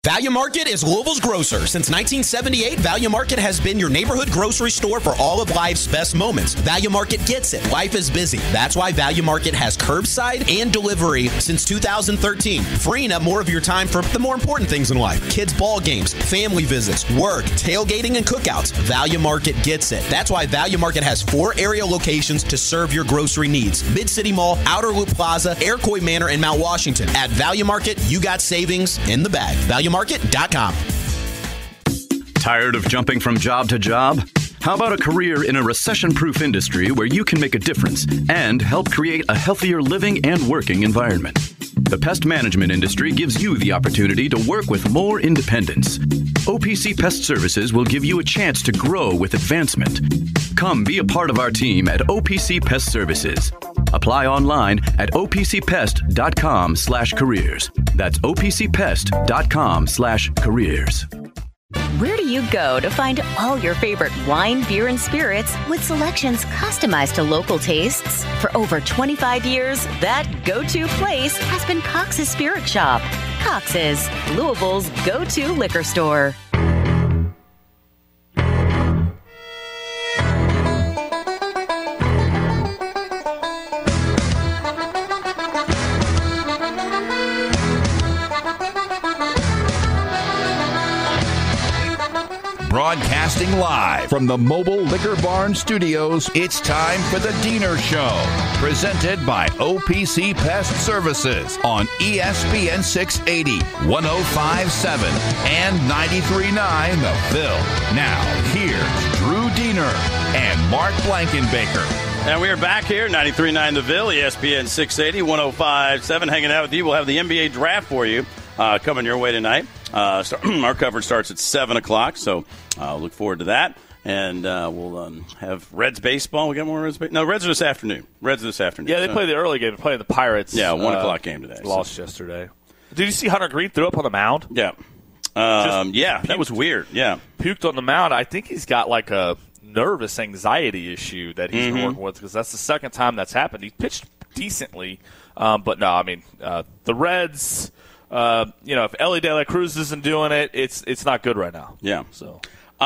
Value Market is Louisville's grocer. Since 1978, Value Market has been your neighborhood grocery store for all of life's best moments. Value Market gets it. Life is busy. That's why Value Market has curbside and delivery since 2013, freeing up more of your time for the more important things in life. Kids' ball games, family visits, work, tailgating, and cookouts. Value Market gets it. That's why Value Market has 4 area locations to serve your grocery needs. Mid-City Mall, Outer Loop Plaza, Iroquois Manor, and Mount Washington. At Value Market, you got savings in the bag. ValueMarket.com. Tired of jumping from job to job? How about a career in a recession-proof industry where you can make a difference and help create a healthier living and working environment? The pest management industry gives you the opportunity to work with more independence. OPC Pest Services will give you a chance to grow with advancement. Come be a part of our team at OPC Pest Services. Apply online at opcpest.com/careers. That's opcpest.com/careers. Where do you go to find all your favorite wine, beer, and spirits with selections customized to local tastes? For over 25 years, that go-to place has been Cox's Spirit Shop. Cox's, Louisville's go-to liquor store. Broadcasting live from the Mobile Liquor Barn Studios, it's time for the Diener Show, presented by OPC Pest Services on ESPN 680, 105.7, and 93.9 The Phil. Now, here's Drew Diener and Mark Blankenbaker. And we are back here, 93.9 The Ville, ESPN 680, 105.7, hanging out with you. We'll have the NBA draft for you coming your way tonight. Our coverage starts at 7 o'clock, so look forward to that. And we'll have Reds baseball. We got more Reds baseball? No, Reds are this afternoon. Yeah, they play the early game. They play the Pirates. Yeah, 1 o'clock game today. Lost yesterday. Did you see Hunter Green threw up on the mound? Yeah. That was weird. Yeah. Puked on the mound. I think he's got like a nervous anxiety issue that he's been working with, because that's the second time that's happened. He pitched decently, but no, I mean, the Reds, if Ellie De La Cruz isn't doing it, it's not good right now. Yeah. So,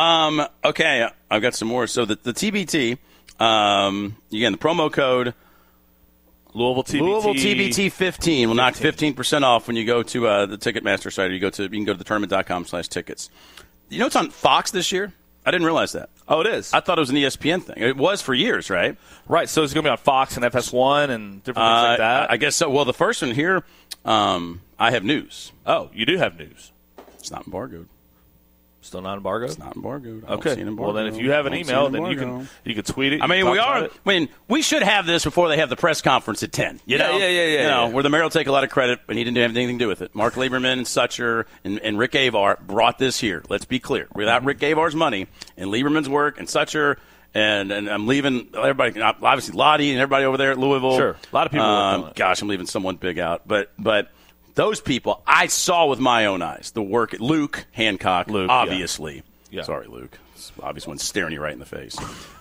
okay, I've got some more. So the TBT, again, the promo code Louisville TBT 15 will knock 15% off when you go to the Ticketmaster site, or you can go to thetournament.com/tickets. You know it's on Fox this year? I didn't realize that. Oh, it is? I thought it was an ESPN thing. It was for years, right? Right, so it's going to be on Fox and FS1 and different things like that? I guess so. Well, the first one here, I have news. Oh, you do have news. It's not embargoed. Still not embargoed? It's not embargoed. Okay. Well, then if you have an email, then you can tweet it. I mean, we should have this before they have the press conference at 10. Yeah. Where the mayor will take a lot of credit, but he didn't have anything to do with it. Mark Lieberman and Sucher and Rick Avar brought this here. Let's be clear. Without Rick Avar's money and Lieberman's work and Sucher, and I'm leaving everybody, obviously Lottie and everybody over there at Louisville. Sure. A lot of people worked on it. Gosh, I'm leaving someone big out. But those people, I saw with my own eyes the work at Luke Hancock, obviously. Yeah. Sorry, Luke. It's obvious one staring you right in the face.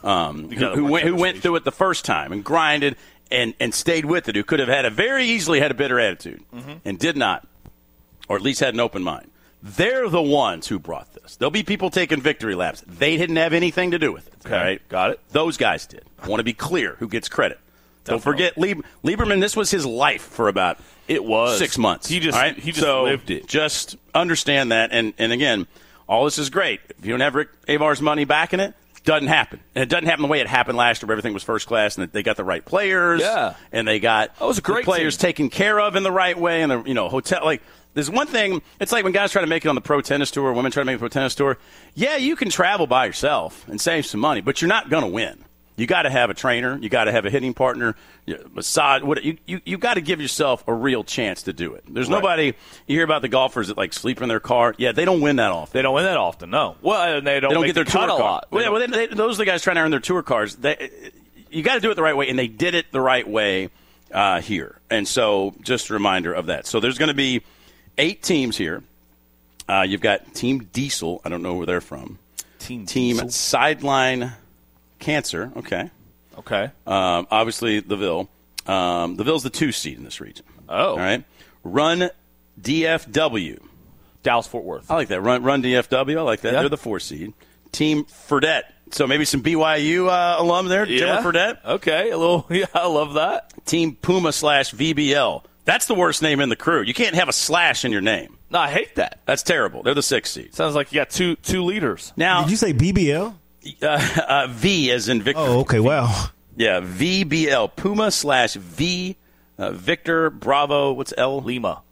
Who went through it the first time and grinded and stayed with it, who could have very easily had a bitter attitude and did not, or at least had an open mind. They're the ones who brought this. There'll be people taking victory laps. They didn't have anything to do with it. Okay. All right? Got it. Those guys did. I want to be clear who gets credit. Don't forget Lieberman, this was his life for about 6 months. He just lived it. Just understand that. And again, all this is great. If you don't have Rick Avar's money backing it, doesn't happen. And it doesn't happen the way it happened last year where everything was first class and they got the right players. Yeah. And they got the players taken care of in the right way. And the hotel, like, there's one thing, it's like when guys try to make it on the pro tennis tour, women try to make it on the pro tennis tour. Yeah, you can travel by yourself and save some money, but you're not going to win. You got to have a trainer. You got to have a hitting partner. Massage. You got to give yourself a real chance to do it. There's nobody. You hear about the golfers that like sleep in their car. Yeah, they don't win that often. They don't win that often. No. Well, and they don't get their tour cut a lot. Well, those are the guys trying to earn their tour cars. You got to do it the right way, and they did it the right way here. And so, just a reminder of that. So there's going to be 8 teams here. You've got Team Diesel. I don't know where they're from. Team Sideline Cancer. Okay. Obviously, the Ville. The Ville's the 2 seed in this region. Oh. All right. Run DFW. Dallas-Fort Worth. I like that. Run DFW. I like that. Yeah. They're the 4 seed. Team Fredette. So maybe some BYU alum there. Yeah. Dylan Fredette. Okay, I love that. Team Puma/VBL. That's the worst name in the crew. You can't have a slash in your name. No, I hate that. That's terrible. They're the 6 seed. Sounds like you got two leaders. Now, did you say BBL? V as in Victor. Oh, okay. Wow. Yeah, VBL. Puma/V. Victor Bravo. What's L? Lima.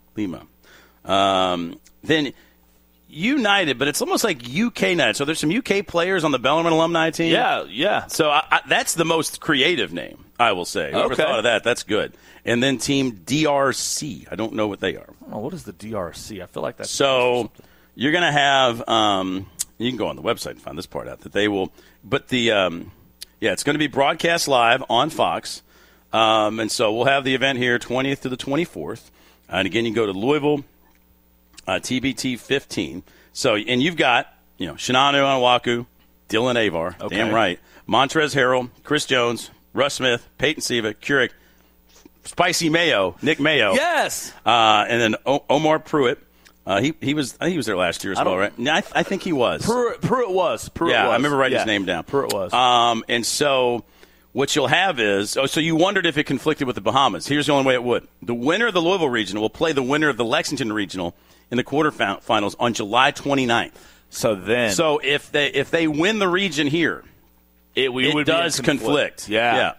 Then United, but it's almost like UK United. So there's some UK players on the Bellarmine alumni team. Yeah. So that's the most creative name, I will say. Whoever Okay. thought of that, that's good. And then Team DRC. I don't know what they are. Oh, what is the DRC? I feel like that's So you're going to have you can go on the website and find this part out that they will. But it's going to be broadcast live on Fox. And so we'll have the event here 20th to the 24th. And again, you can go to Louisville, TBT 15. So, and you've got, Shinanu Onwaku, Dylan Avar, damn right, Montrezl Harrell, Chris Jones, Russ Smith, Peyton Siva, Keurig, Spicy Mayo, Nick Mayo. Yes. And then Omar Pruitt. I think he was there last year as well, right? Yeah, I think he was. Pruitt was. I remember writing his name down. Pruitt was. And so what you'll have is, so you wondered if it conflicted with the Bahamas. Here's the only way it would. The winner of the Louisville Regional will play the winner of the Lexington Regional in the quarterfinals on July 29th. So if they win the region here, it does conflict. Yeah.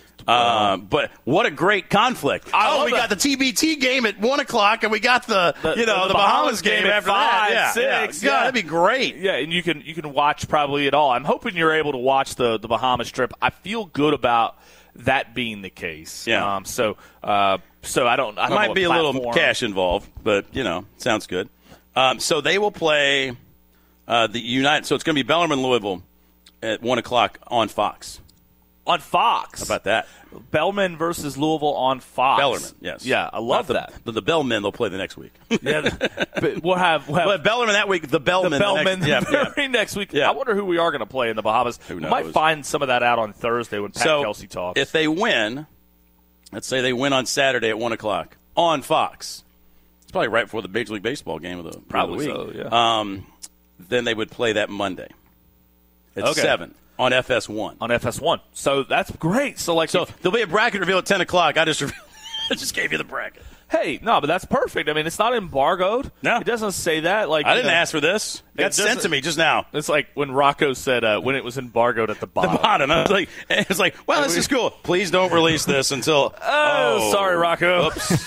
But what a great conflict! We got the TBT game at 1:00, and we got the Bahamas game after 5, that. 6. God, that'd be great. Yeah, and you can watch probably it all. I'm hoping you're able to watch the Bahamas trip. I feel good about that being the case. Yeah. So I don't. There might be a little cash involved, but sounds good. So they will play the United. So it's going to be Bellarmine Louisville at 1:00 on Fox. On Fox. How about that? Bellman versus Louisville on Fox. Bellarmine, yes. Yeah, I love that. The Bellmen, they'll play the next week. Yeah, we'll have Bellarmine that week, the Bellmen next week. Yeah. I wonder who we are going to play in the Bahamas. Who we knows? might find some of that out on Thursday when Pat Kelsey talks. If they win, let's say they win on Saturday at 1:00 on Fox. It's probably right before the Major League Baseball game of the week. So, yeah. Then they would play that Monday at 7. On FS1. On FS1. So that's great. So there'll be a bracket reveal at 10:00. I just gave you the bracket. Hey, no, but that's perfect. I mean, it's not embargoed. No. It doesn't say that. I didn't ask for this. It got sent to me just now. It's like when Rocco said when it was embargoed at the bottom. The bottom. I was like, well, this is cool. Please don't release this until. Sorry, Rocco. Oops.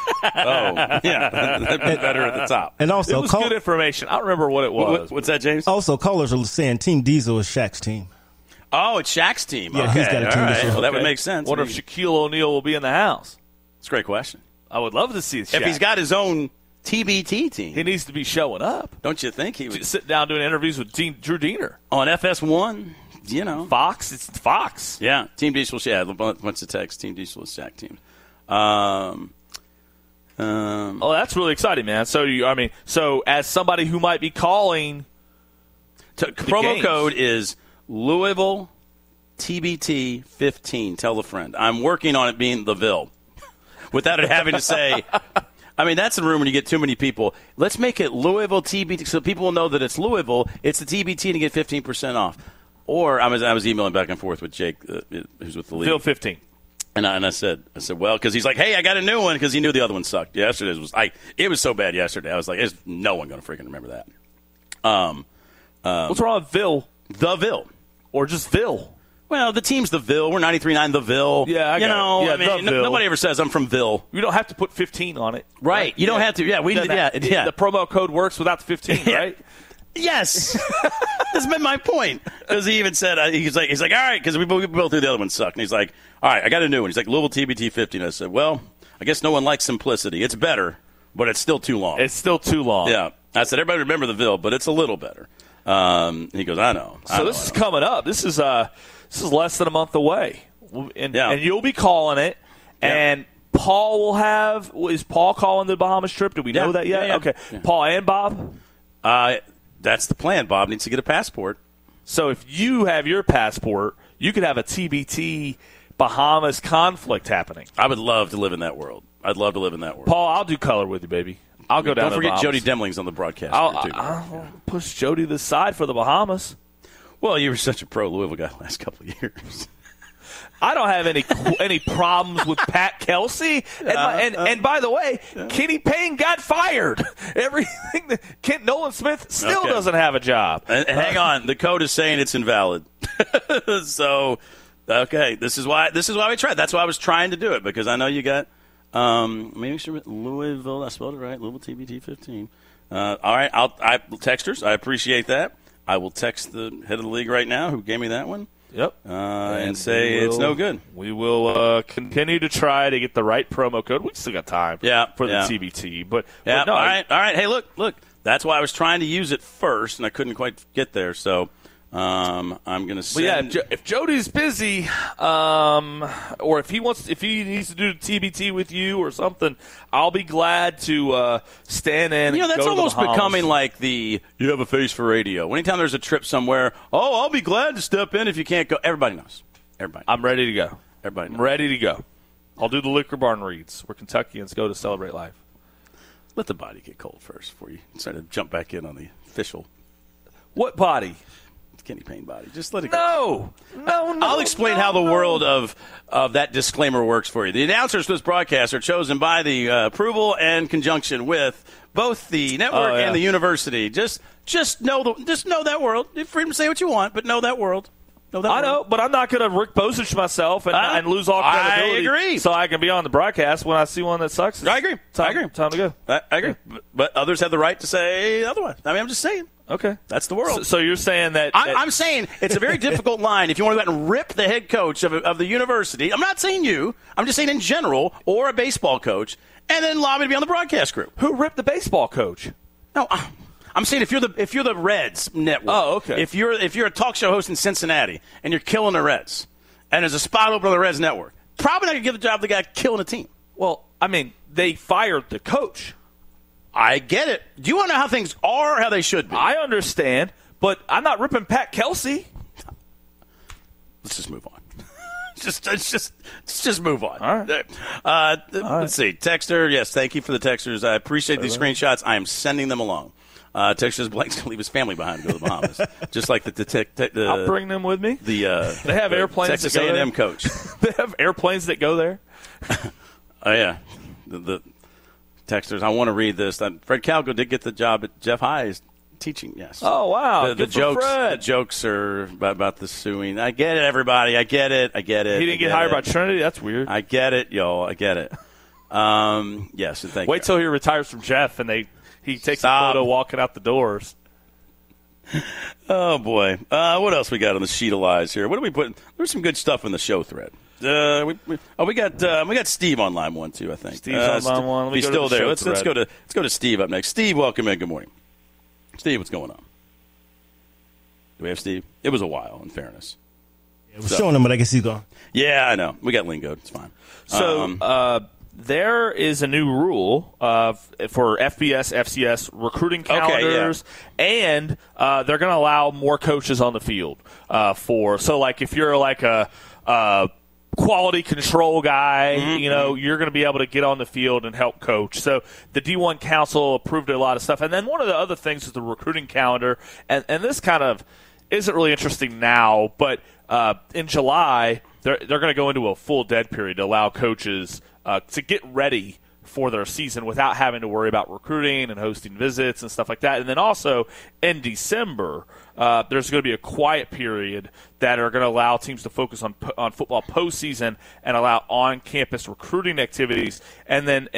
Yeah. That'd be better at the top. And also, it was good information. I don't remember what it was. What's that, James? Also, callers are saying Team Diesel is Shaq's team. Oh, it's Shaq's team. Yeah, okay. he's got a team this year. Well, that would make sense. What if Shaquille O'Neal will be in the house? It's a great question. I would love to see Shaq. If he's got his own TBT team. He needs to be showing up. Don't you think he would? Sit down doing interviews with Drew Diener. On FS1, Fox. It's Fox. Yeah. Team Diesel, a bunch of text. Team Diesel is Shaq team. That's really exciting, man. So as somebody who might be calling, promo code is Louisville TBT 15. Tell a friend. I'm working on it being the Ville, without it having to say. I mean, that's the room when you get too many people. Let's make it Louisville TBT so people will know that it's Louisville. It's the TBT to get 15% off. Or I was emailing back and forth with Jake, who's with the league. Ville 15. And I said, well, because he's like, hey, I got a new one because he knew the other one sucked. Yesterday's it was so bad yesterday. I was like, there's no one going to freaking remember that. What's wrong with Ville? The Ville. Or just Ville? Well, the team's the Ville. We're 93.9 the Ville. Yeah, I got it. Yeah, nobody ever says I'm from Ville. You don't have to put 15 on it. Right. You don't have to. Yeah, we did. Yeah. The promo code works without the 15, right? Yes. That's been my point. Because he even said, he's like, all right, because we both knew the other one sucked. And he's like, all right, I got a new one. He's like, Louisville TBT 15. I said, well, I guess no one likes simplicity. It's better, but it's still too long. It's still too long. Yeah. I said, everybody remember the Ville, but it's a little better. He goes, I know. This is coming up. This is less than a month away. And you'll be calling it. Yeah. And Paul will have – is Paul calling the Bahamas trip? Do we know that yet? Yeah. Okay. Yeah. Paul and Bob? That's the plan. Bob needs to get a passport. So if you have your passport, you could have a TBT Bahamas conflict happening. I would love to live in that world. I'd love to live in that world. Paul, I'll do color with you, baby. I'll go down. Don't forget Jody Demling's on the broadcast. I'll push Jody to the side for the Bahamas. Well, you were such a pro Louisville guy the last couple of years. I don't have any problems with Pat Kelsey. And by the way, Kenny Payne got fired. Everything that Nolan Smith still doesn't have a job. And hang on, the code is saying it's invalid. So, okay, this is why we tried. That's why I was trying to do it, because I know you got maybe sure Louisville. I spelled it right. Louisville TBT 15. All right, texters. I appreciate that. I will text the head of the league right now, who gave me that one. Yep. And say it's no good. We will continue to try to get the right promo code. We still got time for the TBT. But no, all right. Hey, look. That's why I was trying to use it first, and I couldn't quite get there. So I'm going to say. If Jody's busy, or if he needs to do the TBT with you or something, I'll be glad to stand in. You know, that's go almost to the Bahamas. becoming like you have a face for radio. Anytime there's a trip somewhere, I'll be glad to step in if you can't go. Everybody knows. I'm ready to go. Everybody knows. I'm ready to go. I'll do the Liquor Barn reads where Kentuckians go to celebrate life. Let the body get cold first before you try to jump back in on the official. What body? Kenny Payne body. Just let it go. No. I'll explain how the world of that disclaimer works for you. The announcers for this broadcast are chosen by the approval and conjunction with both the network and the university. Just know that world. You're free to say what you want, but know that world. I know, but I'm not going to Rick Bosich myself and lose all credibility. I agree. So I can be on the broadcast when I see one that sucks. I agree. Time to go. I agree. But others have the right to say otherwise. I mean, I'm just saying. Okay. That's the world. So you're saying that... I'm saying it's a very difficult line if you want to go out and rip the head coach of the university. I'm not saying you. I'm just saying in general, or a baseball coach, and then allow me to be on the broadcast group. Who ripped the baseball coach? No, I'm saying if you're the Reds network. Oh, okay. If you're a talk show host in Cincinnati and you're killing the Reds, and there's a spot open on the Reds network, probably not going to give the job to the guy killing a team. Well, I mean, they fired the coach. I get it. Do you want to know how things are or how they should be? I understand, but I'm not ripping Pat Kelsey. Let's just move on. Let's just move on. All right. Let's see. Texter, yes, thank you for the texters. I appreciate these screenshots. I am sending them along. Texter's Blake's going to leave his family behind and go to the Bahamas. Just like the I'll bring them with me. They have airplanes Texas that go A&M there. coach. They have airplanes that go there. Oh, yeah. The texters, I want to read this. Fred Calgo did get the job at Jeff High's teaching, yes. Oh, wow. The jokes are about the suing. I get it, everybody. I get it. He didn't get hired by Trinity? That's weird. I get it, yo. I get it. Yes, and thank you. Wait till he retires from Jeff and he takes a photo walking out the doors. Oh, boy. What else we got on the sheet of lies here? What do we put? There's some good stuff in the show thread. We got Steve on line one too. I think Steve's on line one. He's still there. Let's go to Steve up next. Steve, welcome in. Good morning, Steve. What's going on? Do we have Steve? It was a while, in fairness. Yeah, we're showing him, but I guess he's gone. Yeah, I know. We got lingo. It's fine. So there is a new rule for FBS, FCS recruiting calendars, and they're going to allow more coaches on the field. If you're like a quality control guy, you're going to be able to get on the field and help coach. So the D1 Council approved a lot of stuff. And then one of the other things is the recruiting calendar. And this kind of isn't really interesting now, but in July, they're going to go into a full dead period to allow coaches to get ready for their season without having to worry about recruiting and hosting visits and stuff like that. And then also in December, there's going to be a quiet period that are going to allow teams to focus on football postseason and allow on-campus recruiting activities. And then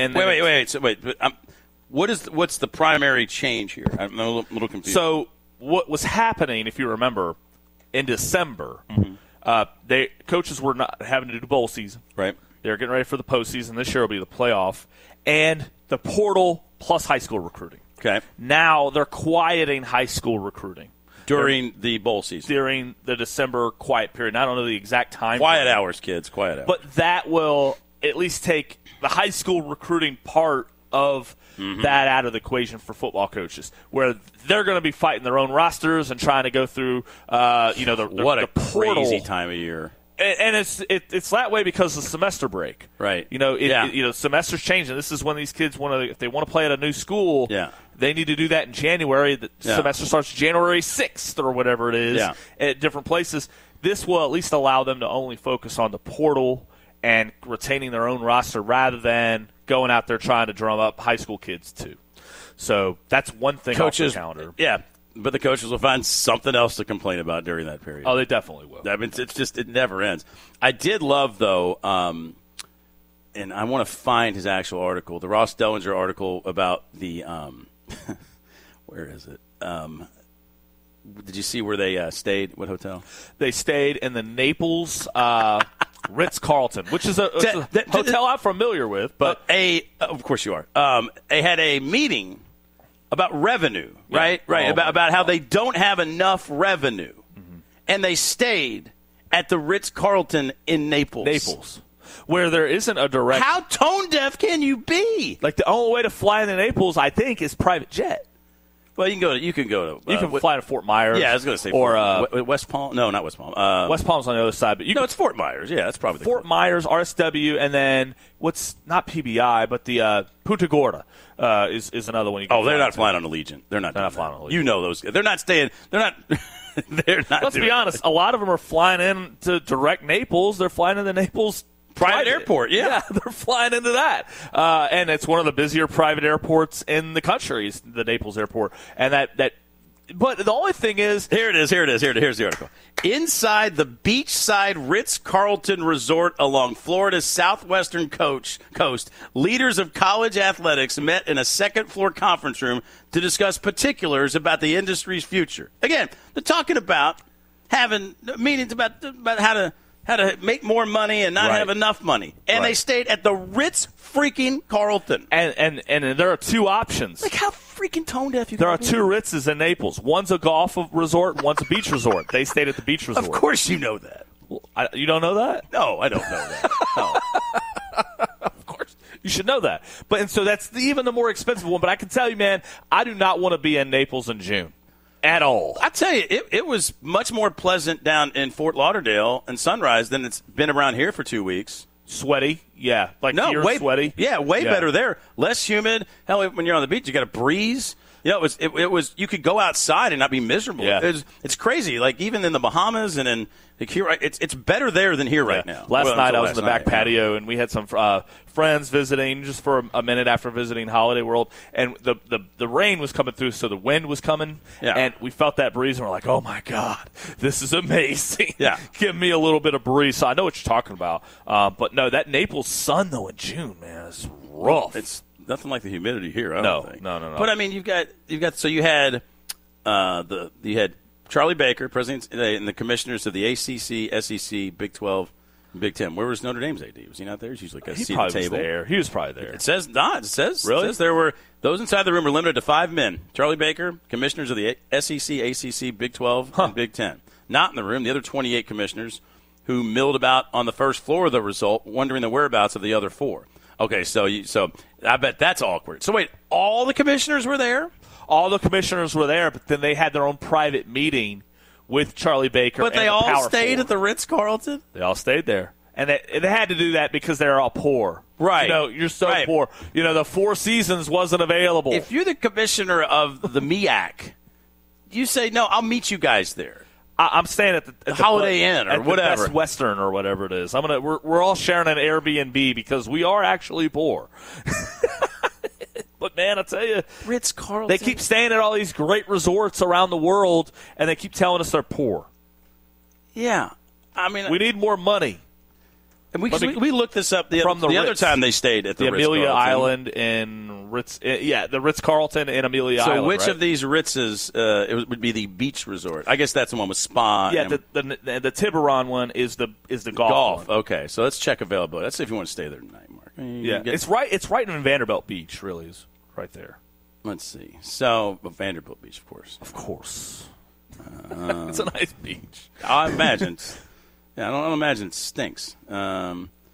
what's the primary change here? I'm a little confused. So what was happening, if you remember, in December, coaches were not having to do bowl season. Right. They're getting ready for the postseason. This year will be the playoff. And the portal plus high school recruiting. Okay. Now they're quieting high school recruiting. During the bowl season. During the December quiet period. And I don't know the exact time. Quiet hours, kids. Quiet hours. But that will at least take the high school recruiting part of that out of the equation for football coaches, where they're going to be fighting their own rosters and trying to go through, what a portal. crazy time of year. And it's that way because of the semester break. Right. Semester's changing. This is when these kids if they want to play at a new school, they need to do that in January. The semester starts January 6th or whatever it is at different places. This will at least allow them to only focus on the portal and retaining their own roster rather than going out there trying to drum up high school kids too. So that's one thing coaches, off the calendar. Yeah, but the coaches will find something else to complain about during that period. Oh, they definitely will. I mean, it never ends. I did love, though, and I want to find his actual article, the Ross Dellinger article about the where is it? Did you see where they stayed? What hotel? They stayed in the Naples Ritz-Carlton, which is a hotel I'm familiar with. But of course you are. They had a meeting about revenue, right? Yeah. Right. About how they don't have enough revenue. Mm-hmm. And they stayed at the Ritz-Carlton in Naples. Where there isn't a direct... How tone-deaf can you be? Like, the only way to fly into Naples, I think, is private jet. Well, you can fly to Fort Myers. Yeah, I was going to say West Palm. No, not West Palm. West Palm's on the other side, but it's Fort Myers. Yeah, that's probably Fort Myers, RSW, and then what's not PBI, but the Punta Gorda is another one. They're not flying on Allegiant. They're not flying on Allegiant. You know those. They're not staying. They're not. They're not. Let's be honest. A lot of them are flying in to direct Naples. They're flying into Naples. Private airport, yeah, they're flying into that, and it's one of the busier private airports in the country, the Naples airport, and that. But the only thing is, here's the article. Inside the beachside Ritz-Carlton Resort along Florida's southwestern coast, leaders of college athletics met in a second-floor conference room to discuss particulars about the industry's future. Again, they're talking about having meetings about how to make more money and not have enough money. And they stayed at the Ritz-freaking-Carlton. And there are two options. Like, how freaking tone-deaf you There are two Ritzes in Naples. One's a golf resort and one's a beach resort. They stayed at the beach resort. Of course you know that. Well, you don't know that? No, I don't know that. No. Of course. You should know that. And so that's even the more expensive one. But I can tell you, man, I do not want to be in Naples in June. At all. I tell you, it was much more pleasant down in Fort Lauderdale and Sunrise than it's been around here for 2 weeks. Sweaty, yeah. Sweaty. Yeah, way better there. Less humid. Hell, when you're on the beach, you got a breeze. It was. You could go outside and not be miserable. Yeah. It's crazy. Like, even in the Bahamas and in here, it's better there than here right now. Last night I was in the back patio, and we had some friends visiting just for a minute after visiting Holiday World, and the rain was coming through, so the wind was coming, and we felt that breeze, and we're like, oh my God, this is amazing. Yeah. Give me a little bit of breeze. So I know what you're talking about, but no, that Naples sun though in June, man, is rough. It's nothing like the humidity here. I don't think. No. But I mean, you've got. So you had you had Charlie Baker, president, and the commissioners of the ACC, SEC, Big 12, and Big 10. Where was Notre Dame's AD? Was he not there? He's usually got a seat at the table. He was probably there. It says not. It says really. It says there were those inside the room were limited to 5 men. Charlie Baker, commissioners of the SEC, ACC, Big 12, and Big 10. Not in the room. The other 28 commissioners who milled about on the first floor of the result, wondering the whereabouts of the other 4. Okay, so I bet that's awkward. So wait, all the commissioners were there? All the commissioners were there, but then they had their own private meeting with Charlie Baker. But they all stayed at the Ritz-Carlton? They all stayed there. And they had to do that because they're all poor. Right. You're so poor. The Four Seasons wasn't available. If you're the commissioner of the MEAC, you say, no, I'll meet you guys there. I'm staying at the Holiday Inn or whatever. Best Western or whatever it is. We're all sharing an Airbnb because we are actually poor. But, man, I tell you, Ritz-Carlton. They keep staying at all these great resorts around the world, and they keep telling us they're poor. Yeah. I mean, we need more money. And we looked this up the other time they stayed at the Amelia Island in the Ritz-Carlton in Amelia Island. So which of these Ritzes would be the beach resort? I guess that's the one with spa. Yeah, the Tiburon one is the golf one. Okay, so let's check availability. Let's see if you want to stay there tonight, Mark. It's right in Vanderbilt Beach, really, is right there. Let's see. So Vanderbilt Beach, of course. Of course. It's a nice beach. I imagine. Yeah, I don't imagine it stinks.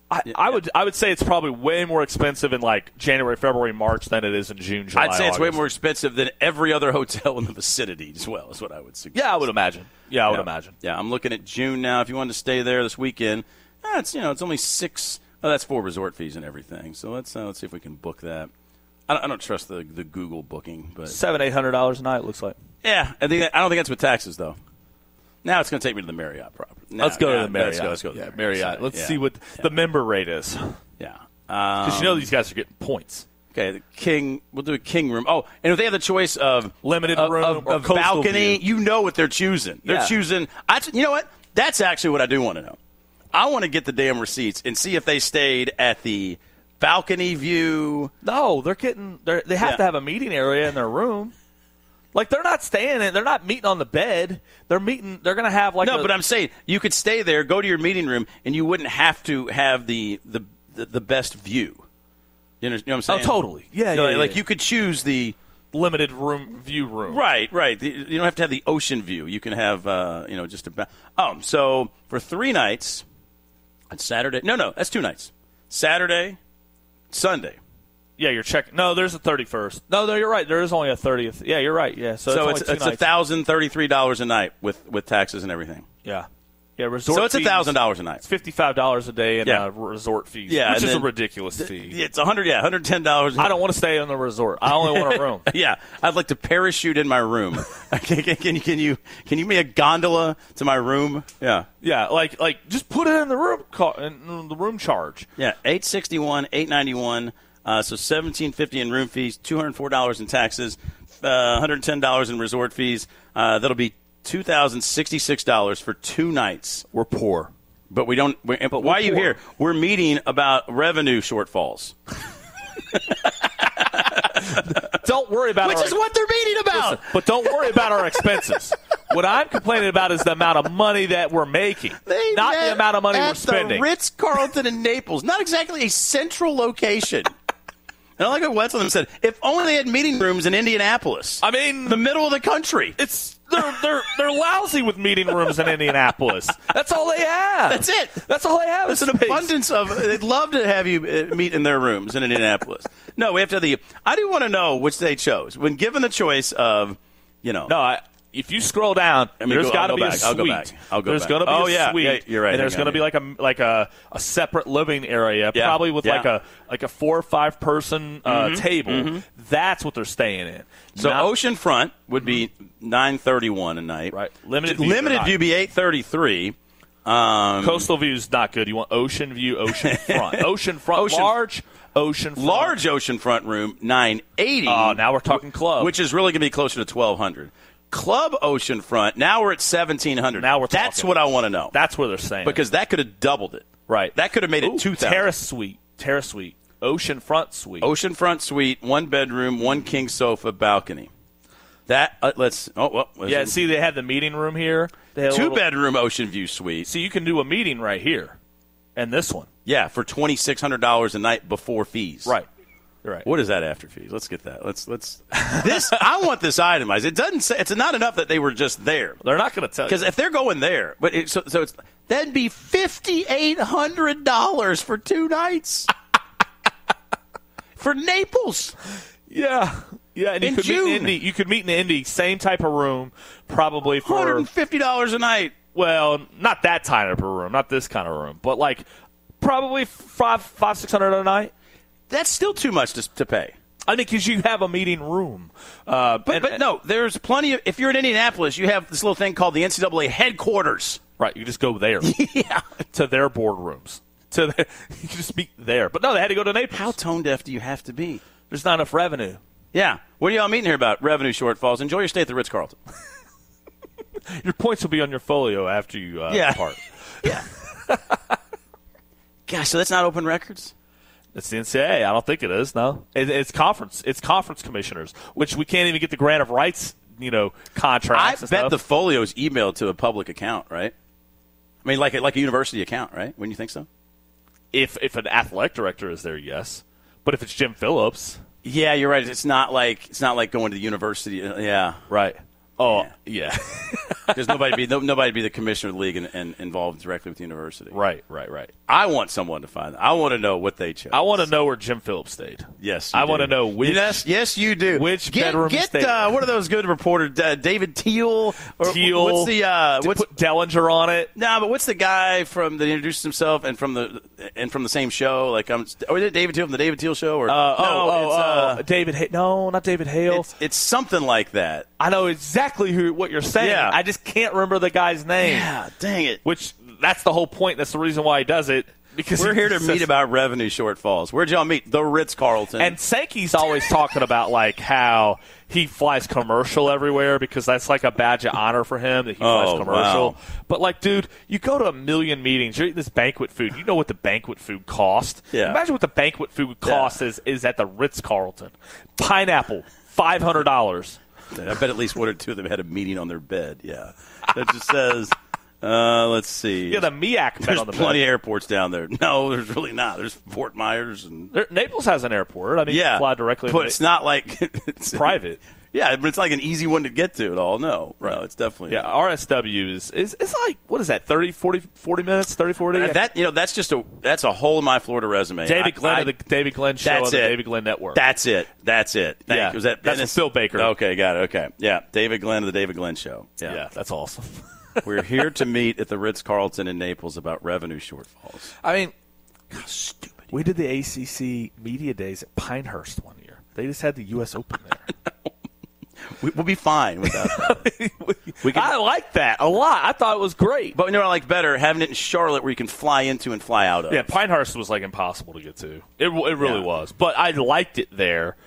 I would say it's probably way more expensive in like January, February, March than it is in June, July. I'd say it's August. way more expensive than every other hotel in the vicinity as well, is what I would suggest. Yeah, I would imagine. Yeah, I would imagine. Yeah, I'm looking at June now. If you wanted to stay there this weekend, it's only $6. Oh, that's 4 resort fees and everything. So let's see if we can book that. I don't trust the Google booking, but $700-800 a night, it looks like. Yeah, I don't think that's with taxes though. Now it's going to take me to the Marriott property. Let's go to the Marriott. Let's go to the Marriott. Let's see what the member rate is. Yeah. Because these guys are getting points. Okay, the King. We'll do a King room. Oh, and if they have the choice of limited room or of balcony, view. you know what they're choosing. They're choosing. You know what? That's actually what I do want to know. I want to get the damn receipts and see if they stayed at the balcony view. No, they have to have a meeting area in their room. Like, they're not staying in. They're not meeting on the bed. They're meeting. They're going to have like. No, but I'm saying you could stay there, go to your meeting room, and you wouldn't have to have the best view. You know what I'm saying? Oh, totally. Yeah, Like you could choose the limited view room. Right. You don't have to have the ocean view. You can have just a. So for 3 nights, on Saturday. No, that's 2 nights. Saturday, Sunday. Yeah, you're checking. No, there's a 31st. No, you're right. There is only a 30th. Yeah, you're right. Yeah, so it's $1,033 a night with taxes and everything. Yeah. Yeah, resort. So it's fees, $1,000 a night. It's $55 a day in resort fees. Yeah, which is a ridiculous fee. It's $110. I don't want to stay in the resort. I only want a room. Yeah, I'd like to parachute in my room. Can you give me a gondola to my room? Yeah, like just put it in the room in the room charge. Yeah, $861, $891. So $1,750 in room fees, $204 in taxes, $110 in resort fees. That'll be $2,066 for 2 nights. We're poor, but we don't. But why are you here? We're meeting about revenue shortfalls. Don't worry about which is what they're meeting about. Listen, but don't worry about our expenses. What I'm complaining about is the amount of money that we're making, not the amount of money we're spending. The Ritz-Carlton in Naples, not exactly a central location. And I like what Wetzel said. If only they had meeting rooms in Indianapolis. I mean, the middle of the country. They're lousy with meeting rooms in Indianapolis. That's all they have. That's it. That's all they have. It's an abundance of. They'd love to have you meet in their rooms in Indianapolis. No, we have to. I do want to know which they chose when given the choice of, No, if you scroll down, there's got to be a suite. I'll go there's back. going to be a suite. Yeah, you're right. And there's going to be like a separate living area, probably with like a 4 or 5 person table. Mm-hmm. That's what they're staying in. So oceanfront would be $931 a night. Right. Limited view be $833. Coastal view is not good. You want ocean view, oceanfront. Large oceanfront room, $980. Oh, now we're talking club, which is really going to be closer to $1,200. Club oceanfront. Now we're at $1,700. Now we're talking. That's what I want to know. That's where they're saying because that could have doubled it. Right. That could have made it $2,000. Terrace suite, oceanfront suite. Oceanfront suite, 1 bedroom, 1 king sofa, balcony. That see, they have the meeting room here. 2-bedroom ocean view suite. So you can do a meeting right here, and this one. Yeah, for $2,600 a night before fees. Right. Right. What is that after fees? Let's get that. Let's this. I want this itemized. It doesn't say. It's not enough that they were just there. They're not going to tell you because if they're going there, but so it's that'd be $5,800 for 2 nights for Naples. Yeah, and you could meet in Indy. You could meet in Indy, same type of room, probably for $150 a night. Well, not that type of room, not this kind of room, but like probably $500-600 a night. That's still too much to pay. I mean, because you have a meeting room. But no, there's plenty of. If you're in Indianapolis, you have this little thing called the NCAA headquarters. Right, you just go there. Yeah, to their boardrooms. You can just meet there. But no, they had to go to Naples. How tone deaf do you have to be? There's not enough revenue. Yeah. What are y'all meeting here about? Revenue shortfalls. Enjoy your stay at the Ritz-Carlton. Your points will be on your folio after you depart. Yeah. Gosh, so that's not open records? It's the NCAA. I don't think it is. No, it's conference. It's conference commissioners, which we can't even get the grant of rights, contracts. I bet the folio is emailed to a public account, right? I mean, like a university account, right? Wouldn't you think so? If an athletic director is there, yes. But if it's Jim Phillips, yeah, you're right. It's not like going to the university. Yeah, right. Oh, yeah. There's nobody be the commissioner of the league and involved directly with the university. Right. I want someone to find them. I want to know what they chose. I want to know where Jim Phillips stayed. Yes, I want to know which. Yes, you do. Which bedroom he stayed in. What are those good reporters? David Teal. What's the put Dellinger on it? No, but what's the guy that introduced himself and from the same show? Like is it David Teal from the David Teal show? Or David. No, not David Hale. It's something like that. I know exactly what you're saying. Yeah. I just can't remember the guy's name. Yeah, dang it. Which that's the whole point. That's the reason why he does it. Because we're here to meet about revenue shortfalls. Where'd y'all meet? The Ritz-Carlton. And Sankey's always talking about like how he flies commercial everywhere because that's like a badge of honor for him that he flies commercial. Wow. But like, dude, you go to a million meetings. You're eating this banquet food. You know what the banquet food cost. Yeah. Imagine what the banquet food cost is at the Ritz-Carlton. Pineapple, $500. I bet at least one or two of them had a meeting on their bed. Yeah. That just says, let's see. Yeah, the MEAC bed on the bed. There's plenty of airports down there. No, there's really not. There's Fort Myers. Naples has an airport. I mean, you can fly directly. But it's not like it's private. Yeah, but it's like an easy one to get to at all. No, it's definitely. Yeah, RSW is like, what is that, 30, 40 minutes, 30, 40? That's a hole in my Florida resume. David Glenn of the David Glenn Show on the David Glenn Network. That's it. Yeah, was that that's Phil Baker. Okay, got it. Okay. Yeah, David Glenn of the David Glenn Show. Yeah that's awesome. We're here to meet at the Ritz-Carlton in Naples about revenue shortfalls. I mean, how stupid. We did the ACC Media Days at Pinehurst one year. They just had the U.S. Open there. We'll be fine without that. I like that a lot. I thought it was great. But you know what I like better? Having it in Charlotte where you can fly into and fly out of. Yeah, Pinehurst was like impossible to get to. It really was. But I liked it there.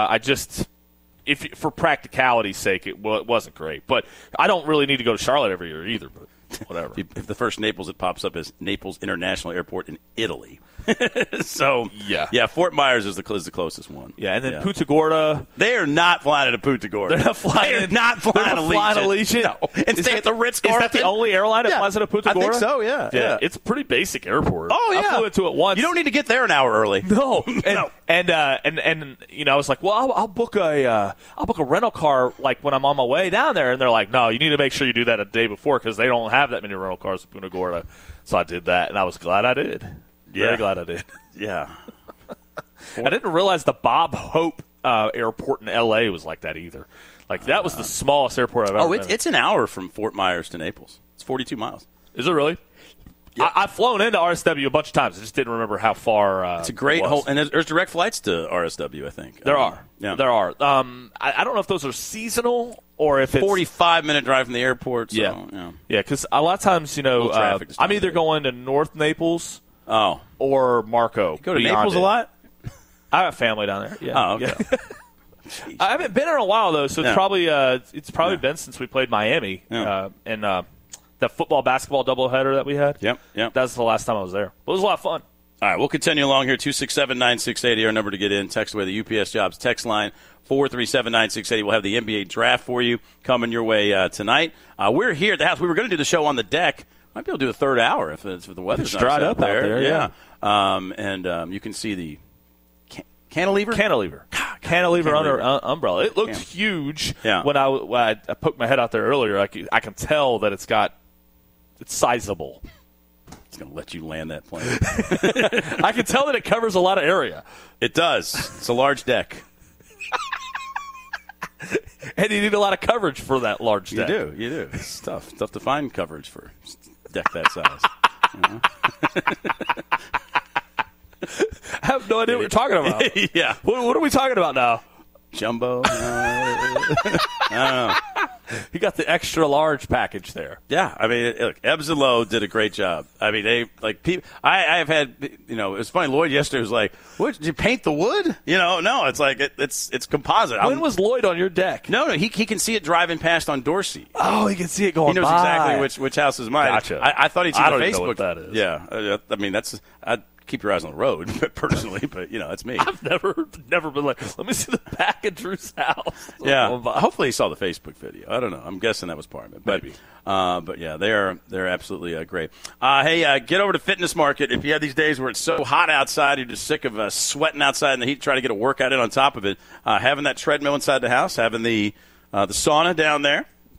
For practicality's sake, it wasn't great. But I don't really need to go to Charlotte every year either. But whatever. If the first Naples that pops up is Naples International Airport in Italy. So yeah, Fort Myers is the closest one. Yeah, and then Punta Gorda. They are not flying to Punta Gorda. They're not flying. Allegiant. No, and stay at the Ritz-Carlton. Is that the only airline that flies into Punta Gorda? I think so. Yeah. It's a pretty basic airport. Oh yeah, I flew into it once. You don't need to get there an hour early. No, and I was like, well, I'll book a rental car like when I'm on my way down there, and they're like, no, you need to make sure you do that a day before because they don't have that many rental cars in Punta Gorda. So I did that, and I was glad I did. Very glad I did. Yeah. I didn't realize the Bob Hope airport in L.A. was like that either. Like, that was the smallest airport I've ever been. It's an hour from Fort Myers to Naples. It's 42 miles. Is it really? Yeah. I've flown into RSW a bunch of times. I just didn't remember how far it's a great whole – and there's direct flights to RSW, I think. There are. Yeah. There are. I don't know if those are seasonal or if it's – 45-minute drive from the airport. So, yeah, because a lot of times, I'm either going to North Naples – or Marco. You go to Naples a lot? I have family down there. Yeah. Oh, okay. Yeah. I haven't been there in a while though, so it's probably been since we played Miami and the football basketball doubleheader that we had. Yep. That's the last time I was there. But it was a lot of fun. All right, we'll continue along here. 267-9680, our number to get in. Text away the UPS Jobs text line 437-9680. We'll have the NBA draft for you coming your way tonight. We're here at the house. We were going to do the show on the deck. Might be able to do a third hour if the weather's not dried up there. Out there. Yeah. And you can see the cantilever under umbrella. It looked huge when I poked my head out there earlier. I can tell that it's sizable. It's going to let you land that plane. I can tell that it covers a lot of area. It does. It's a large deck. And you need a lot of coverage for that large deck. You do. It's tough. Tough to find coverage for a deck that size. I have no idea what you're talking about. Yeah. What are we talking about now? Jumbo? I don't know. He got the extra large package there. Yeah, I mean, look, Ebbs and Lowe did a great job. I mean, they people. I have had, it's funny. Lloyd yesterday was like, "What? Did you paint the wood?" No, it's like it's composite. When was Lloyd on your deck? No, he can see it driving past on Dorsey. Oh, he can see it going by. He knows exactly which house is mine. Gotcha. I thought he'd see the Facebook. Know what that is. Yeah, I mean I'd keep your eyes on the road personally, but it's me. I've never been like, let me see the back of Drew's house. Yeah, hopefully he saw the Facebook video. I don't know. I'm guessing that was part of it. Maybe. But yeah, they're absolutely great. Hey, get over to Fitness Market. If you have these days where it's so hot outside, you're just sick of sweating outside in the heat, try to get a workout in on top of it. Having that treadmill inside the house, having the sauna down there.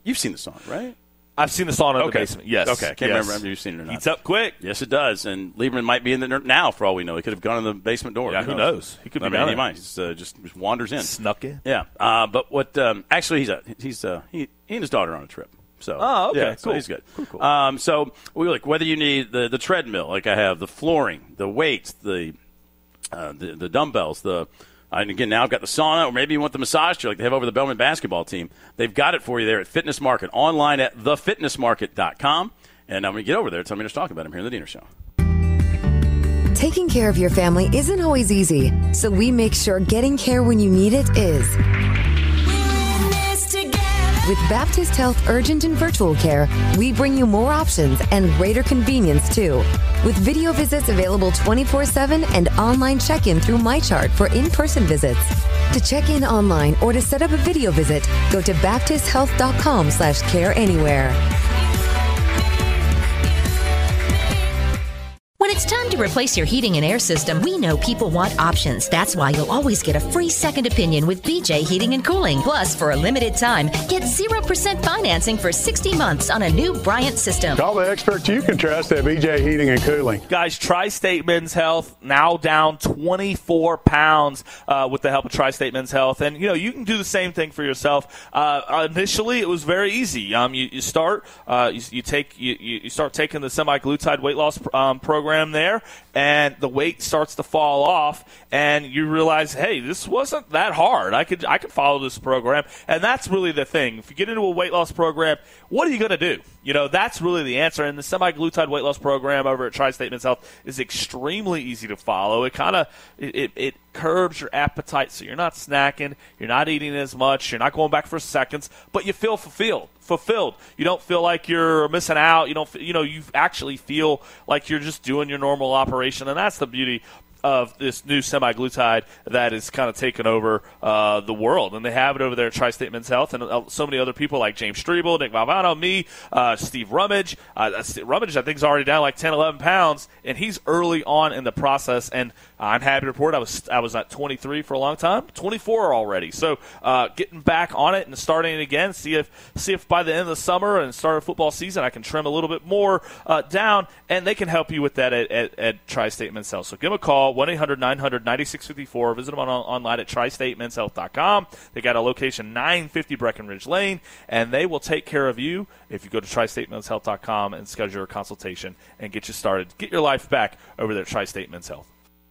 You've seen the sauna, right? I've seen the sauna in the basement, yes. Okay, I can't remember if you've seen it or not. Heats up quick, yes. Okay, I can't remember if you've seen it or not. Heats up quick. Yes, it does. And Lieberman might be in there now, for all we know. He could have gone in the basement door. Yeah, who knows? He could be down there. He might. Just wanders in. Snuck in. Yeah. But what? Actually, he and his daughter are on a trip. So, okay, yeah, cool. So he's good. Cool. So we whether you need the treadmill, like I have, the flooring, the weights, the dumbbells, and again, now I've got the sauna, or maybe you want the massage chair like they have over the Bellman basketball team. They've got it for you there at Fitness Market, online at thefitnessmarket.com. And I'm going to get over there. Tell me to talk about him here in the Diener Show. Taking care of your family isn't always easy, so we make sure getting care when you need it is. With Baptist Health Urgent and Virtual Care, we bring you more options and greater convenience, too. With video visits available 24/7 and online check-in through MyChart for in-person visits. To check in online or to set up a video visit, go to baptisthealth.com/careanywhere. When it's time to replace your heating and air system, we know people want options. That's why you'll always get a free second opinion with BJ Heating and Cooling. Plus, for a limited time, get 0% financing for 60 months on a new Bryant system. Call the experts you can trust at BJ Heating and Cooling. Guys, Tri-State Men's Health now down 24 pounds with the help of Tri-State Men's Health. And, you can do the same thing for yourself. Initially, it was very easy. You start taking the semaglutide weight loss program there, and the weight starts to fall off, and you realize, hey, this wasn't that hard. I could follow this program, and that's really the thing. If you get into a weight loss program, what are you going to do? That's really the answer. And the semaglutide weight loss program over at Tri-State Men's Health is extremely easy to follow. It it curbs your appetite, so you're not snacking, you're not eating as much, you're not going back for seconds, but you feel fulfilled. You don't feel like you're missing out. You actually feel like you're just doing your normal operation, and that's the beauty of this new semaglutide that is kind of taken over the world. And they have it over there at Tri-State Men's Health, and so many other people like James Strebel, Nick Valvano, me, Steve Rummage. Rummage, I think, is already down like 10, 11 pounds, and he's early on in the process. And I'm happy to report I was at 23 for a long time, 24 already. So getting back on it and starting it again, see if by the end of the summer and start of football season I can trim a little bit more down, and they can help you with that at Tri-State Men's Health. So give them a call, 1-800-900-9654. Visit them online at tristatemenshealth.com. They got a location 950 Breckenridge Lane, and they will take care of you if you go to tristatemenshealth.com and schedule your consultation and get you started. Get your life back over there at Tri-State Men's Health.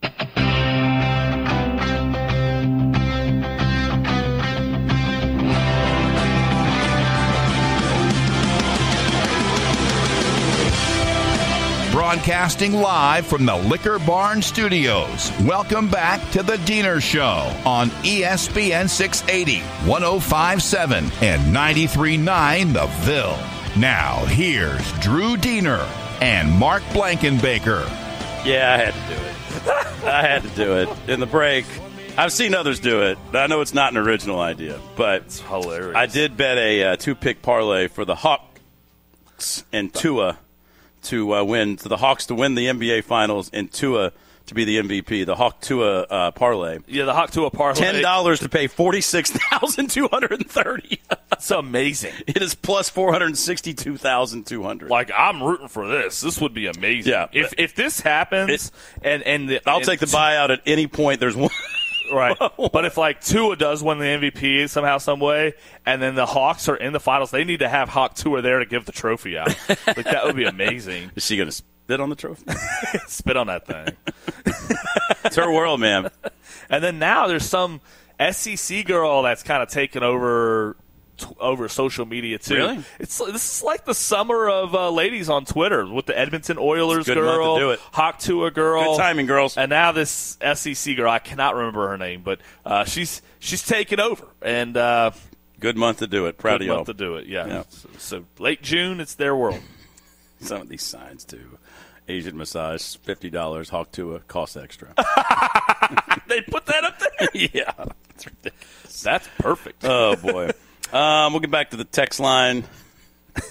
Broadcasting live from the Liquor Barn Studios. Welcome back to the Diener Show on ESPN 680, 105.7, and 93.9 The Ville. Now, here's Drew Diener and Mark Blankenbaker. Yeah, I had to do it. I had to do it. In the break, I've seen others do it. I know it's not an original idea, but it's hilarious. I did bet a two-pick parlay for the Hawks and Tua to win, to the Hawks to win the NBA Finals and Tua to be the MVP. The Hawk Tua parlay. Yeah, the Hawk Tua parlay. $10 to pay $46,230. That's amazing. It is plus $462,200. Like, I'm rooting for this. This would be amazing. Yeah, if this happens, I'll take the buyout at any point. There's one. Right. But if, Tua does win the MVP somehow, some way, and then the Hawks are in the finals, they need to have Hawk Tua there to give the trophy out. That would be amazing. Is she going to spit on the trophy? Spit on that thing. It's her world, man. And then now there's some SEC girl that's kind of taken over social media too. Really? This is like the summer of ladies on Twitter with the Edmonton Oilers girl, do it. Hawk Tua girl. Good timing, girls. And now this SEC girl, I cannot remember her name, but she's taken over. And good month to do it. Proud of y'all. Good month to do it. Yeah. So late June, it's their world. Some of these signs too. Asian massage, $50. Hawk Tua costs extra. They put that up there. Yeah, that's ridiculous. That's perfect. Oh boy. We'll get back to the text line.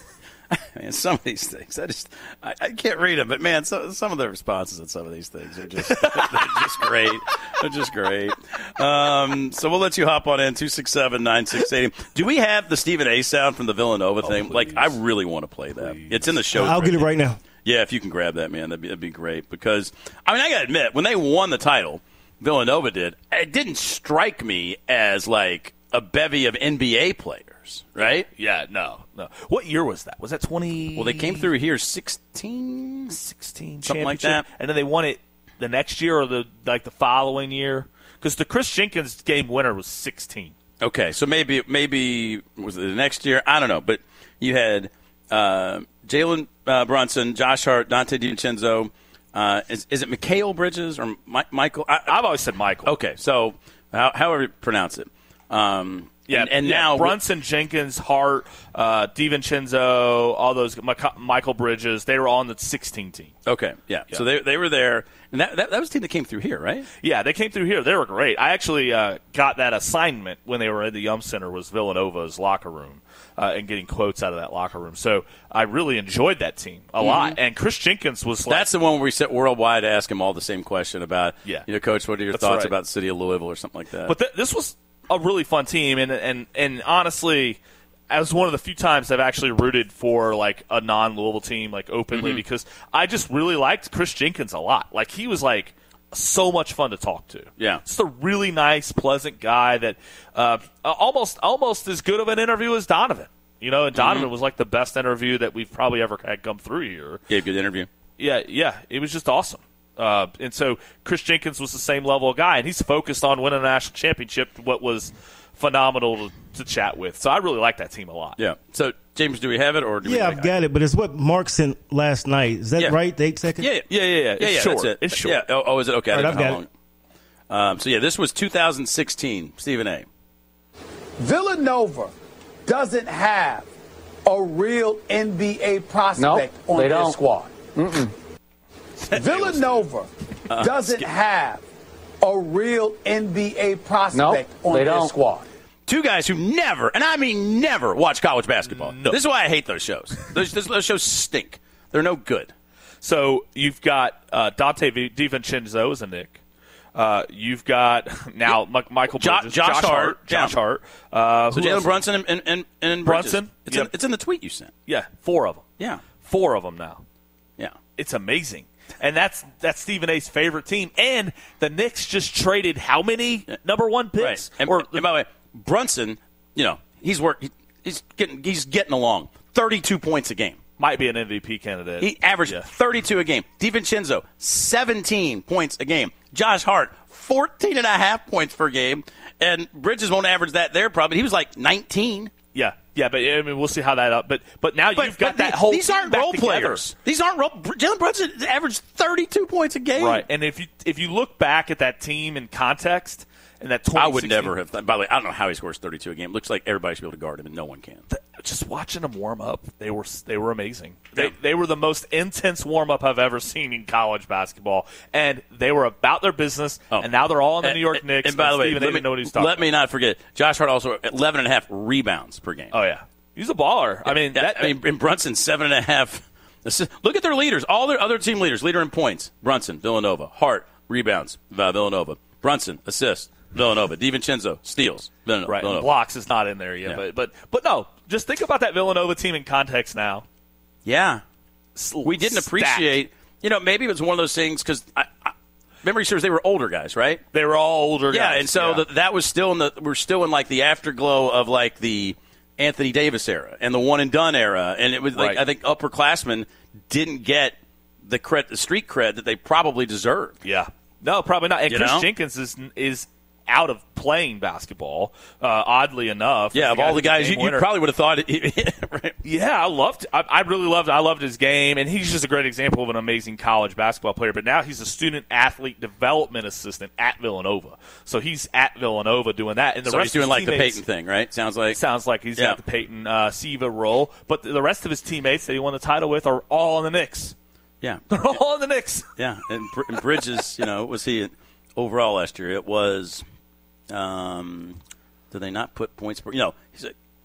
Man, some of these things, I can't read them, but man, some of the responses on some of these things are just they're just great. They're just great. So we'll let you hop on in 267-9680. Do we have the Stephen A. sound from the Villanova thing? Please. Like, I really want to play that. It's in the show. I'll get it right now. Yeah, if you can grab that, man, that'd be great. Because I mean, I gotta admit, when they won the title, Villanova did. It didn't strike me as like a bevy of NBA players. Right? Yeah, no. What year was that? Was that 20? Well, they came through here 16, something like that. And then they won it the next year or the following year? Because the Chris Jenkins game winner was 16. Okay, so maybe was it the next year? I don't know. But you had Jalen Brunson, Josh Hart, Dante DiVincenzo. Is it Mikal Bridges or Michael? I've always said Michael. Okay, so however you pronounce it. Yeah, and now Brunson, Jenkins, Hart, DiVincenzo, all those, Michael Bridges, they were all on the 16 team. Okay, yeah. So they were there, and that was the team that came through here, right? Yeah, they came through here. They were great. I actually got that assignment when they were in the Yum Center, was Villanova's locker room, and getting quotes out of that locker room. So I really enjoyed that team a lot. And Chris Jenkins was like... That's the one where we sit worldwide to ask him all the same question about, Coach, what are your thoughts about the city of Louisville or something like that? But this was a really fun team, and honestly, as one of the few times I've actually rooted for like a non-Louisville team like openly, because I just really liked Chris Jenkins a lot. Like, he was like so much fun to talk to. Yeah, just a really nice, pleasant guy that almost as good of an interview as Donovan. You know, and Donovan was like the best interview that we've probably ever had come through here. Gave a good interview. Yeah, it was just awesome. And so Chris Jenkins was the same level of guy, and he's focused on winning a national championship, what was phenomenal to chat with. So I really like that team a lot. Yeah. So, James, do we have it? Or do I've got it, but it's what Mark sent last night. Is that right, the 8 seconds? Yeah. It's short. It's short. Yeah. Oh, is it? Okay. All right, I've got it. So, this was 2016, Stephen A. Villanova doesn't have a real NBA prospect on their squad. Villanova doesn't have a real NBA prospect on their squad. Two guys who never, and I mean never, watch college basketball. No. This is why I hate those shows. Those shows stink. They're no good. So you've got Dante DiVincenzo as a Nick. You've got now Michael Bridges, Josh Hart. So Jalen Brunson and Brunson. It's in the tweet you sent. Yeah, 4 of them. Yeah, 4 of them now. Yeah, it's amazing. And that's Stephen A's favorite team. And the Knicks just traded how many number 1 picks? Right. And by the way, Brunson, he's getting along. 32 points a game. Might be an MVP candidate. He averaged 32 a game. DiVincenzo, 17 points a game. Josh Hart, 14.5 points per game. And Bridges won't average that there probably. He was like 19. Yeah, but I mean, we'll see how that up. But now you've got that whole. These aren't role players. These aren't role. Jalen Brunson averaged 32 points a game. Right, and if you look back at that team in context, and that 2016, I would never have. By the way, I don't know how he scores 32 a game. It looks like everybody should be able to guard him, and no one can. Just watching them warm up, they were amazing. They were the most intense warm up I've ever seen in college basketball, and they were about their business. And now they're all in the New York Knicks. And by the way, they didn't know what he's talking about. Let me not forget, Josh Hart also 11.5 rebounds per game. Oh yeah, he's a baller. I mean, and Brunson 7.5. Look at their leaders. All their other team leaders. Leader in points: Brunson, Villanova. Hart, rebounds, Villanova. Brunson, assists, Villanova. DiVincenzo, steals, Villanova. Right, Villanova. Blocks is not in there yet, Yeah. but no. Just think about that Villanova team in context now. Yeah, we didn't appreciate. Maybe it was one of those things because memory serves they were older guys, right? They were all older guys. Yeah, and so that was still we're still in like the afterglow of like the Anthony Davis era and the one and done era, and it was like I think upperclassmen didn't get the street cred that they probably deserved. Yeah, no, probably not. And Chris Jenkins is out of playing basketball, oddly enough. Yeah, of all the guys, you probably would have thought it. Right. Yeah, I really loved his game, and he's just a great example of an amazing college basketball player. But now he's a student-athlete development assistant at Villanova. So he's at Villanova doing that. And the rest he's doing of his like the Peyton thing, right? Sounds like he's got the Peyton Siva role. But the rest of his teammates that he won the title with are all on the Knicks. Yeah. They're all on the Knicks. Yeah, and Bridges, was he overall last year? It was... did they not put points per? He's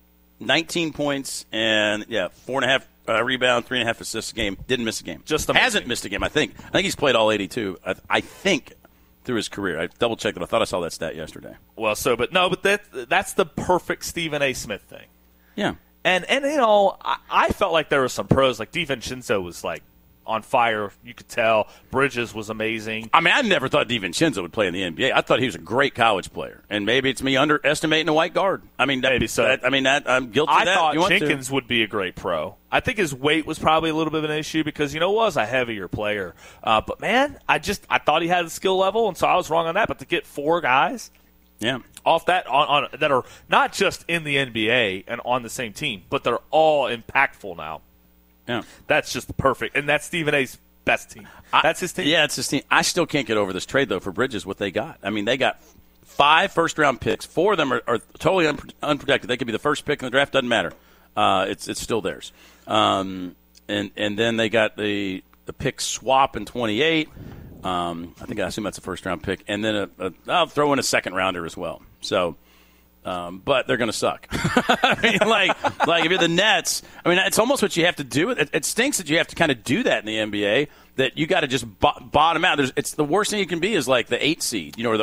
19 points and 4.5 rebound, 3.5 assists a game. Didn't miss a game. Hasn't missed a game. I think he's played all 82. I think through his career. I double checked it. I thought I saw that stat yesterday. Well, but that's the perfect Stephen A. Smith thing. Yeah, and I felt like there were some pros like DiVincenzo was like on fire. You could tell. Bridges was amazing. I mean, I never thought DiVincenzo would play in the NBA. I thought he was a great college player, and maybe it's me underestimating a white guard. I mean, maybe so. I'm guilty of that. I thought Jenkins would be a great pro. I think his weight was probably a little bit of an issue because was a heavier player. But man, I thought he had a skill level, and so I was wrong on that. But to get 4 guys, off that on that are not just in the NBA and on the same team, but they're all impactful now. Yeah, that's just perfect, and that's Stephen A's best team. That's his team. Yeah, it's his team. I still can't get over this trade though for Bridges. What they got? I mean, they got 5 first-round picks. 4 of them are totally unprotected. They could be the first pick in the draft. Doesn't matter. It's still theirs. And then they got the pick swap in 28. I assume that's a first-round pick, and then I'll throw in a second-rounder as well. So. But they're going to suck. I mean, like if you're the Nets, I mean, it's almost what you have to do. It stinks that you have to kind of do that in the NBA. That you got to just bottom out. It's the worst thing you can be is like the 8 seed, in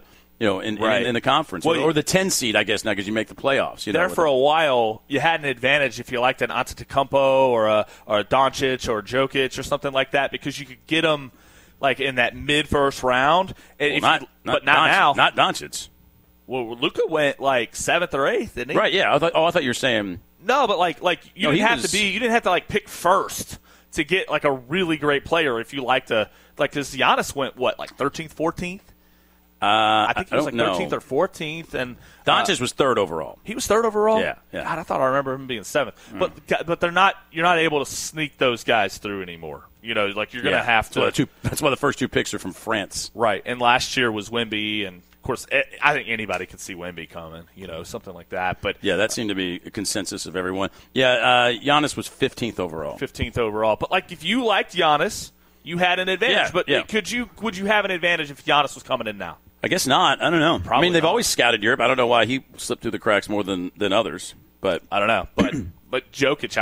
the conference, or the 10 seed, I guess now because you make the playoffs. There for a while, you had an advantage if you liked an Antetokounmpo or a Doncic or Jokic or something like that because you could get them like in that mid-first round. Not Doncic. Well, Luka went like 7th or 8th, didn't he? Right. Yeah. I thought you were saying no, but you didn't have to pick first to get like a really great player if you like to because Giannis went what 13th, 14th. I think he was 13th or 14th, and Doncic was 3rd overall. He was 3rd overall. Yeah. God, I thought I remember him being 7th. But they're not. You're not able to sneak those guys through anymore. You're going to have to. That's why the first 2 picks are from France. Right. And last year was Wemby, and of course, I think anybody could see Wemby coming. Something like that. But yeah, that seemed to be a consensus of everyone. Yeah, Giannis was 15th overall. 15th overall. But if you liked Giannis, you had an advantage. Would you have an advantage if Giannis was coming in now? I guess not. I don't know. Probably they've always scouted Europe. I don't know why he slipped through the cracks more than others. But I don't know. But Jokic,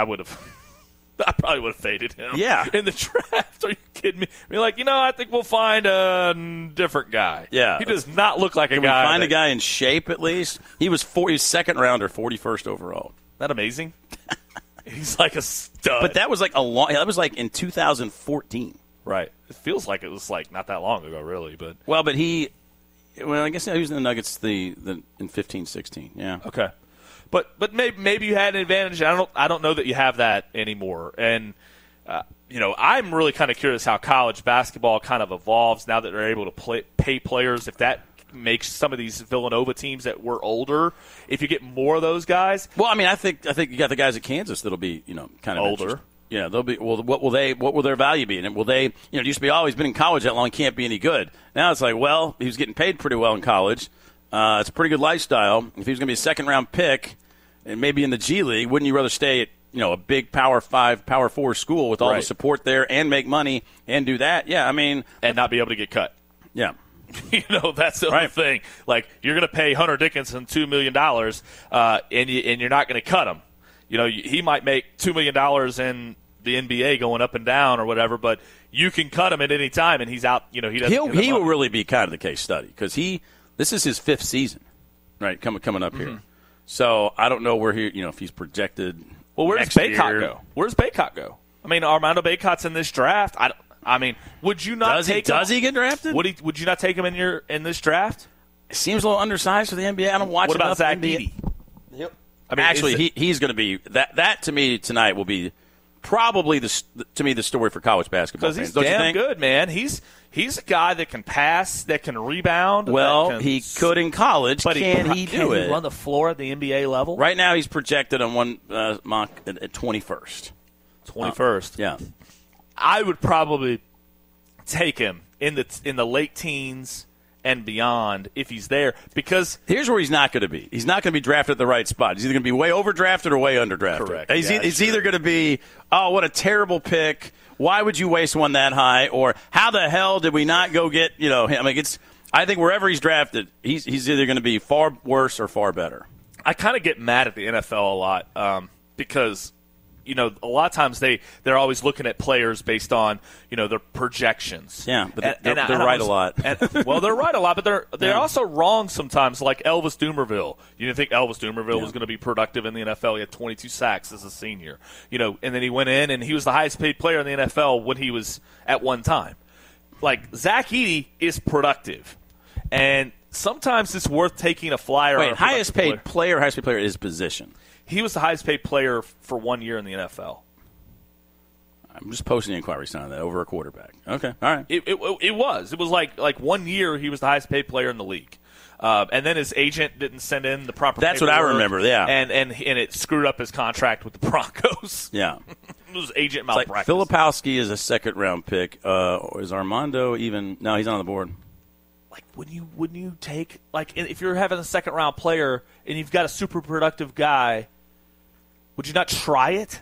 I probably would have faded him. Yeah. In the draft. Are you kidding me? I think we'll find a different guy. Yeah. He does not look like a guy. Can we find a guy in shape at least? He was second rounder, 41st overall. Isn't that amazing? He's like a stud. But that was that was in 2014. Right. It feels like it was not that long ago, really. But I guess he was in the Nuggets in 15-16. Yeah. Okay. But maybe you had an advantage. I don't know that you have that anymore. And I'm really kind of curious how college basketball kind of evolves now that they're able to pay players. If that makes some of these Villanova teams that were older, if you get more of those guys. Well, I think you got the guys at Kansas that'll be kind of older. Yeah, they'll be. Well, what will their value be? And will they? It used to be, he's been in college that long, can't be any good. Now it's like, well, he was getting paid pretty well in college. It's a pretty good lifestyle. If he was going to be a second-round pick, and maybe in the G League, wouldn't you rather stay at a big Power 5, Power 4 school with all the support there and make money and do that? Yeah, and not be able to get cut. Yeah. That's the other thing. You're going to pay Hunter Dickinson $2 million, and you're not going to cut him. He might make $2 million in the NBA going up and down or whatever, but you can cut him at any time, and he's out. He doesn't. He will really be kind of the case study because this is his 5th season, right? Coming up here. So I don't know where if he's projected. Well, where does Baycott go? Where's Baycott go? Armando Baycott's in this draft. Would you not take him? Does he get drafted? Would you not take him in this draft? Seems a little undersized for the NBA. I don't watch. What about Zach Edey? Yep. Actually, he's going to be that to me tonight will be probably the story for college basketball. Because he's damn good, man. He's a guy that can pass, that can rebound. Well, he could in college, but can he do it? Run the floor at the NBA level? Right now, he's projected on one mock at 21st. 21st. Yeah. I would probably take him in the late teens and beyond if he's there, because here's where he's not going to be. He's not going to be drafted at the right spot. He's either going to be way overdrafted or way underdrafted. Correct. He's either going to be, what a terrible pick. Why would you waste one that high? Or how the hell did we not go get him? I think wherever he's drafted, he's either going to be far worse or far better. I kind of get mad at the NFL a lot because, a lot of times they're always looking at players based on, their projections. Yeah, but they're right a lot. Well, they're right a lot, but they're also wrong sometimes, like Elvis Dumervil. You didn't think Elvis Dumervil was going to be productive in the NFL. He had 22 sacks as a senior. And then he went in, and he was the highest paid player in the NFL when he was at one time. Like, Zach Edey is productive. And sometimes it's worth taking a flyer. Wait, highest paid player is position. He was the highest paid player for 1 year in the NFL. I'm just posting the inquiry sign on that over a quarterback. Okay, all right. It was like 1 year he was the highest paid player in the league, and then his agent didn't send in the proper. That's what I remember. Yeah, and it screwed up his contract with the Broncos. Yeah, it was agent malpractice. Like Filipowski is a second-round pick. Is Armando even? No, he's not on the board. Like, wouldn't you take, like, if you're having a second-round player and you've got a super productive guy, would you not try it?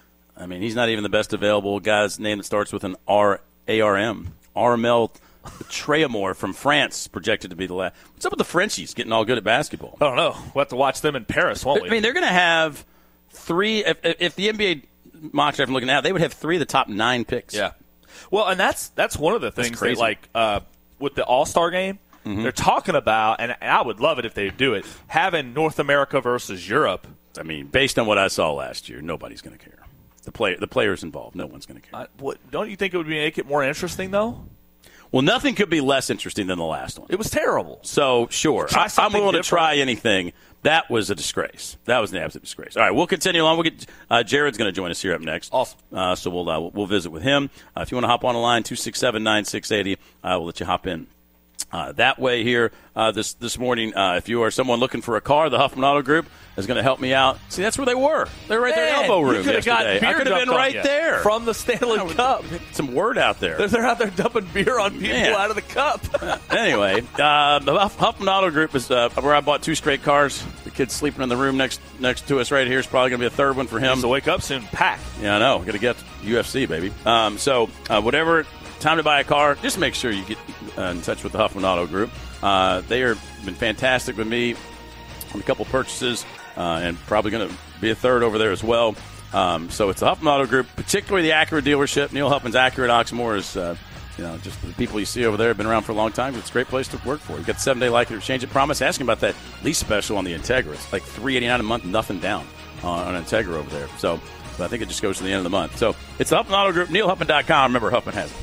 I mean, he's not even the best available guy's name that starts with an R-A-R-M. Armel Treamore from France, projected to be the last. What's up with the Frenchies getting all good at basketball? I don't know. We'll have to watch them in Paris, won't we? I mean, they're going to have three. If the NBA mock draft I'm looking at, they would have 3 of the top 9 picks. Yeah. Well, and that's one of the things that, like, with the All-Star game, they're talking about, and I would love it if they do it, having North America versus Europe. I mean, based on what I saw last year, nobody's going to care. The players involved, no one's going to care. Don't you think it would make it more interesting, though? Well, nothing could be less interesting than the last one. It was terrible. So, sure. I'm willing to try anything. That was a disgrace. That was an absolute disgrace. All right, we'll continue on. We'll get Jared's going to join us here up next. Awesome. So we'll visit with him. If you want to hop on the line, 267-9680, we'll let you hop in. That way here this morning, if you are someone looking for a car, the Huffman Auto Group is going to help me out. See, that's where they were. They were right there in the elbow room yesterday. I could have been right there. From the Stanley Cup. Some word out there. They're out there dumping beer on people out of the cup. Anyway, the Huffman Auto Group is where I bought 2 straight cars. The kid's sleeping in the room next to us right here. It's probably going to be a third one for him. So wake up soon, pack. Yeah, I know. Got to get UFC, baby. So whatever time to buy a car, just make sure you get in touch with the Huffman Auto Group. They have been fantastic with me on a couple purchases, and probably going to be a third over there as well. So it's the Huffman Auto Group, particularly the Acura dealership. Neil Huffman's Acura at Oxmoor is, just the people you see over there have been around for a long time. It's a great place to work for. You've got the 7-day like it or change it promise. Ask him about that lease special on the Integra. It's like $389 a month, nothing down on Integra over there. So I think it just goes to the end of the month. So it's the Huffman Auto Group, neilhuffman.com. Remember, Huffman has it.